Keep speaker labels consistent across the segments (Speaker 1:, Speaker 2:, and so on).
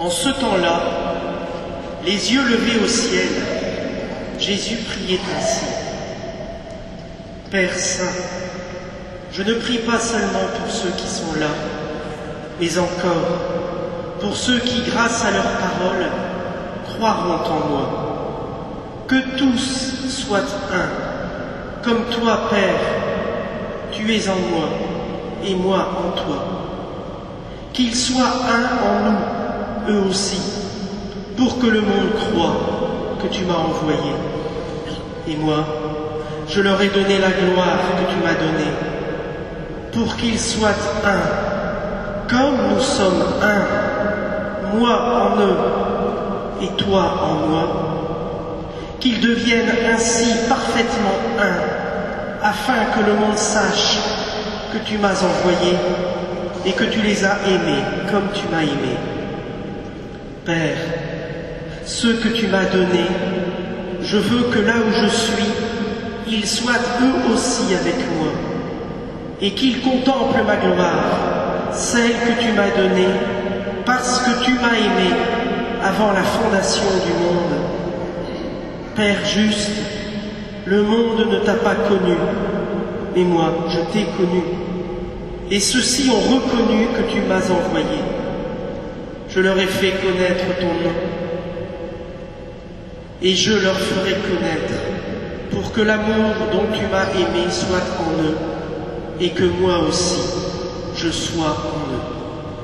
Speaker 1: En ce temps-là, les yeux levés au ciel, Jésus priait ainsi. Père Saint, je ne prie pas seulement pour ceux qui sont là, mais encore pour ceux qui, grâce à leur parole, croiront en moi. Que tous soient un, comme toi, Père, tu es en moi et moi en toi. Qu'ils soient un en nous, eux aussi, pour que le monde croie que tu m'as envoyé. Et moi, je leur ai donné la gloire que tu m'as donnée, pour qu'ils soient un, comme nous sommes un, moi en eux et toi en moi, qu'ils deviennent ainsi parfaitement un, afin que le monde sache que tu m'as envoyé et que tu les as aimés comme tu m'as aimé. Père, ceux que tu m'as donnés, je veux que là où je suis, ils soient eux aussi avec moi, et qu'ils contemplent ma gloire, celle que tu m'as donnée, parce que tu m'as aimé avant la fondation du monde. Père juste, le monde ne t'a pas connu, mais moi je t'ai connu, et ceux-ci ont reconnu que tu m'as envoyé. Je leur ai fait connaître ton nom, et je leur ferai connaître, pour que l'amour dont tu m'as aimé soit en eux, et que moi aussi je sois en eux.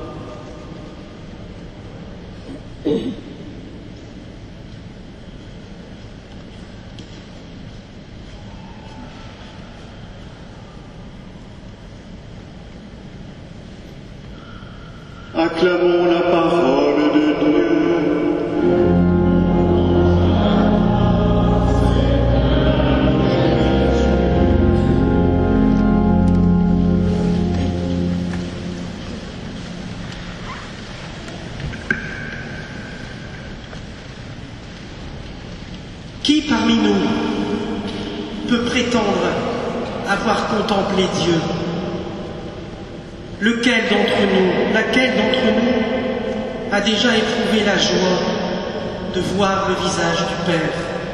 Speaker 2: Acclamons la parole de Dieu.
Speaker 1: Qui parmi nous peut prétendre avoir contemplé Dieu? Laquelle d'entre nous a déjà éprouvé la joie de voir le visage du Père?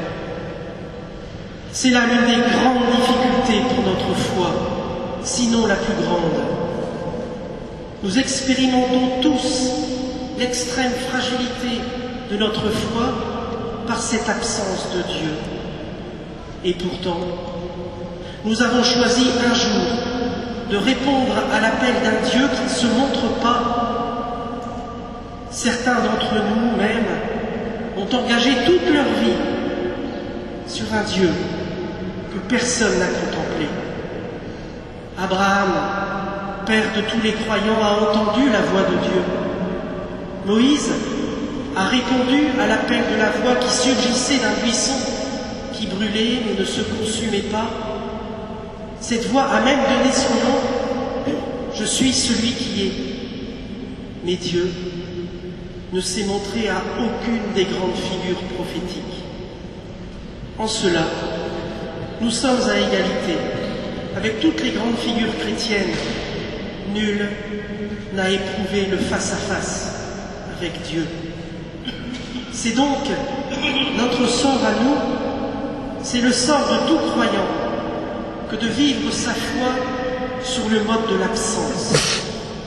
Speaker 1: C'est là l'une des grandes difficultés pour notre foi, sinon la plus grande. Nous expérimentons tous l'extrême fragilité de notre foi par cette absence de Dieu. Et pourtant, nous avons choisi un jour de répondre à l'appel d'un Dieu qui ne se montre pas. Certains d'entre nous même ont engagé toute leur vie sur un Dieu que personne n'a contemplé. Abraham, père de tous les croyants, a entendu la voix de Dieu. Moïse a répondu à l'appel de la voix qui surgissait d'un buisson qui brûlait mais ne se consumait pas. Cette voix a même donné son nom. Je suis celui qui est. Mais Dieu ne s'est montré à aucune des grandes figures prophétiques. En cela, nous sommes à égalité avec toutes les grandes figures chrétiennes. Nul n'a éprouvé le face-à-face avec Dieu. C'est donc notre sort à nous, c'est le sort de tout croyant, que de vivre sa foi sur le mode de l'absence.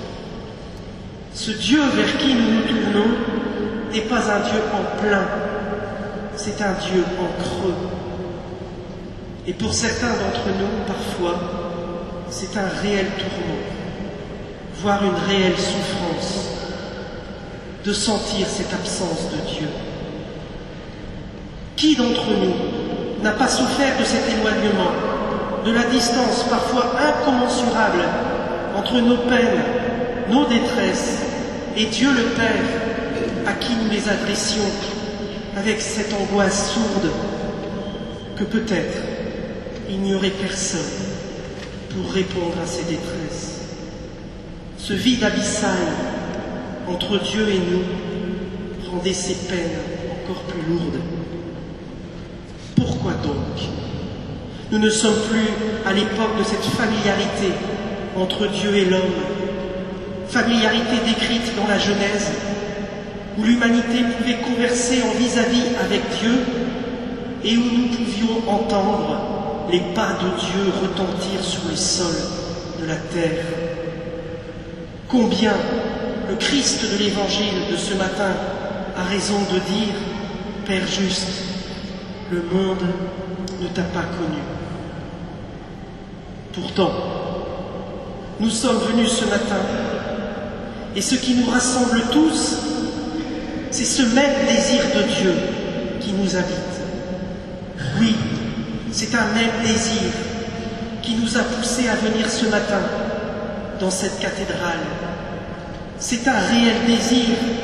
Speaker 1: Ce Dieu vers qui nous nous tournons n'est pas un Dieu en plein, c'est un Dieu en creux. Et pour certains d'entre nous, parfois, c'est un réel tourment, voire une réelle souffrance, de sentir cette absence de Dieu. Qui d'entre nous n'a pas souffert de cet éloignement, de la distance parfois incommensurable entre nos peines, nos détresses et Dieu le Père à qui nous les adressions avec cette angoisse sourde que peut-être il n'y aurait personne pour répondre à ces détresses. Ce vide abyssal entre Dieu et nous rendait ces peines encore plus lourdes. Pourquoi donc nous ne sommes plus à l'époque de cette familiarité entre Dieu et l'homme, familiarité décrite dans la Genèse, où l'humanité pouvait converser en vis-à-vis avec Dieu et où nous pouvions entendre les pas de Dieu retentir sur les sols de la terre. Combien le Christ de l'Évangile de ce matin a raison de dire « Père juste, le monde ne t'a pas connu ». Pourtant, nous sommes venus ce matin et ce qui nous rassemble tous, c'est ce même désir de Dieu qui nous habite. Oui, c'est un même désir qui nous a poussés à venir ce matin dans cette cathédrale. C'est un réel désir,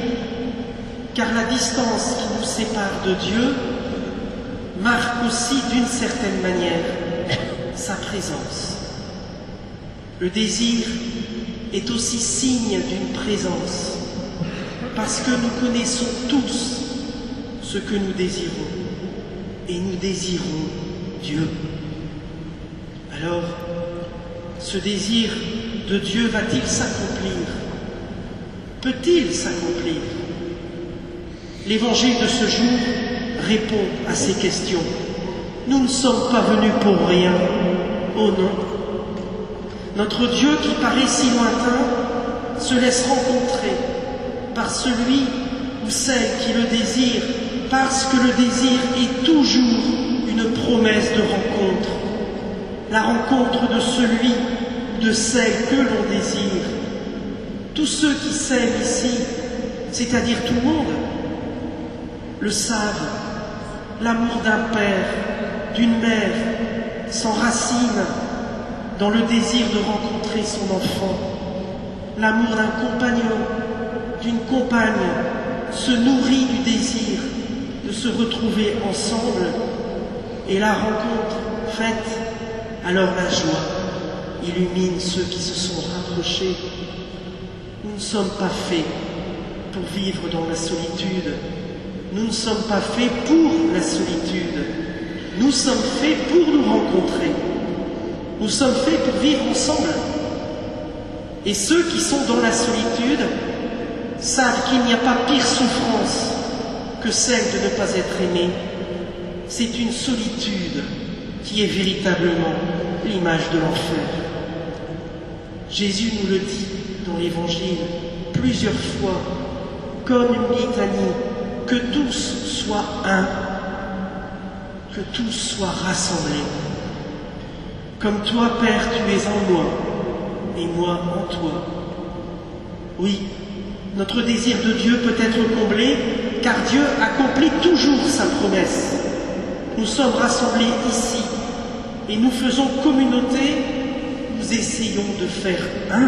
Speaker 1: car la distance qui nous sépare de Dieu marque aussi d'une certaine manière sa présence. Le désir est aussi signe d'une présence, parce que nous connaissons tous ce que nous désirons, et nous désirons Dieu. Alors, ce désir de Dieu va-t-il s'accomplir? Peut-il s'accomplir? L'Évangile de ce jour répond à ces questions. Nous ne sommes pas venus pour rien, oh non. Notre Dieu qui paraît si lointain se laisse rencontrer par celui ou celle qui le désire, parce que le désir est toujours une promesse de rencontre. La rencontre de celui ou de celle que l'on désire. Tous ceux qui s'aiment ici, c'est-à-dire tout le monde, le savent. L'amour d'un père, d'une mère, s'enracine dans le désir de rencontrer son enfant. L'amour d'un compagnon, d'une compagne, se nourrit du désir de se retrouver ensemble, et la rencontre faite, alors la joie illumine ceux qui se sont rapprochés. Nous ne sommes pas faits pour vivre dans la solitude. Nous ne sommes pas faits pour la solitude. Nous sommes faits pour nous rencontrer. Nous sommes faits pour vivre ensemble. Et ceux qui sont dans la solitude savent qu'il n'y a pas pire souffrance que celle de ne pas être aimé. C'est une solitude qui est véritablement l'image de l'enfer. Jésus nous le dit dans l'Évangile plusieurs fois, comme une litanie, que tous soient un, que tous soient rassemblés. Comme toi, Père, tu es en moi, et moi en toi. Oui, notre désir de Dieu peut être comblé, car Dieu accomplit toujours sa promesse. Nous sommes rassemblés ici, et nous faisons communauté, nous essayons de faire un.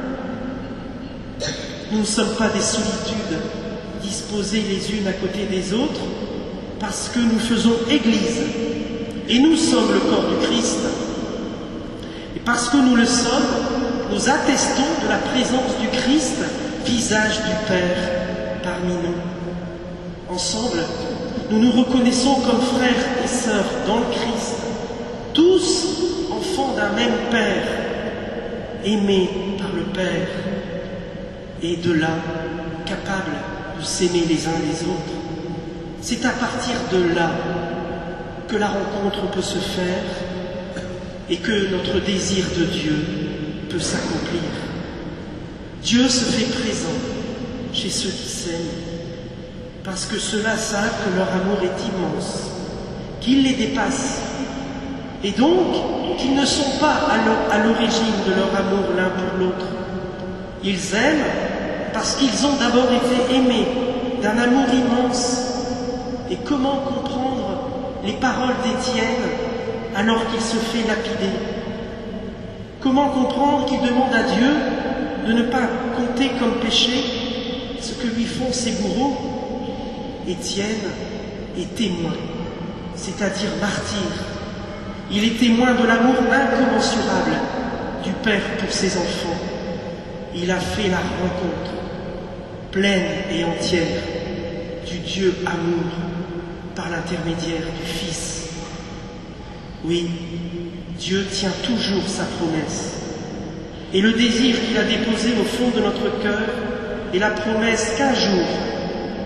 Speaker 1: Nous ne sommes pas des solitudes disposées les unes à côté des autres, parce que nous faisons Église, et nous sommes le corps du Christ. Et parce que nous le sommes, nous attestons de la présence du Christ, visage du Père, parmi nous. Ensemble, nous nous reconnaissons comme frères et sœurs dans le Christ, tous enfants d'un même Père, aimés par le Père, et de là, capables de s'aimer les uns les autres. C'est à partir de là que la rencontre peut se faire et que notre désir de Dieu peut s'accomplir. Dieu se fait présent chez ceux qui s'aiment, parce que ceux-là savent que leur amour est immense, qu'il les dépasse, et donc qu'ils ne sont pas à l'origine de leur amour l'un pour l'autre. Ils aiment parce qu'ils ont d'abord été aimés d'un amour immense. Et comment comprendre les paroles d'Étienne alors qu'il se fait lapider? Comment comprendre qu'il demande à Dieu de ne pas compter comme péché ce que lui font ses bourreaux? Étienne est témoin, c'est-à-dire martyr. Il est témoin de l'amour incommensurable du Père pour ses enfants. Il a fait la rencontre pleine et entière du Dieu amour par l'intermédiaire du Fils. Oui, Dieu tient toujours sa promesse. Et le désir qu'il a déposé au fond de notre cœur est la promesse qu'un jour,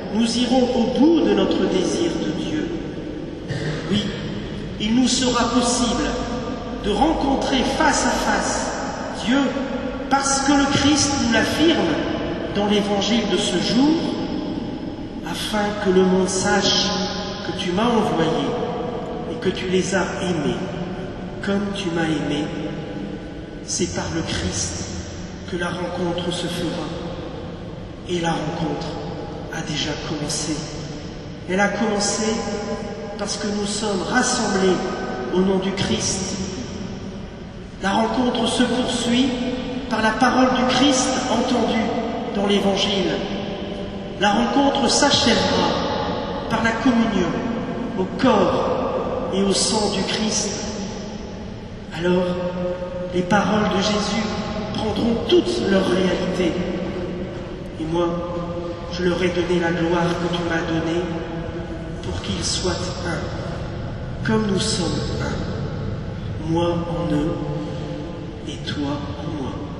Speaker 1: nous irons au bout de notre désir de Dieu. Oui, il nous sera possible de rencontrer face à face Dieu parce que le Christ nous l'affirme dans l'évangile de ce jour, afin que le monde sache que tu m'as envoyé et que tu les as aimés comme tu m'as aimé. C'est par le Christ que la rencontre se fera. Et la rencontre a déjà commencé. Elle a commencé parce que nous sommes rassemblés au nom du Christ. La rencontre se poursuit par la parole du Christ entendue dans l'Évangile. La rencontre s'achèvera par la communion au corps et au sang du Christ. Alors, les paroles de Jésus prendront toute leur réalité. Et moi, je leur ai donné la gloire que tu m'as donnée pour qu'ils soient un, comme nous sommes un. Moi en eux et toi en moi.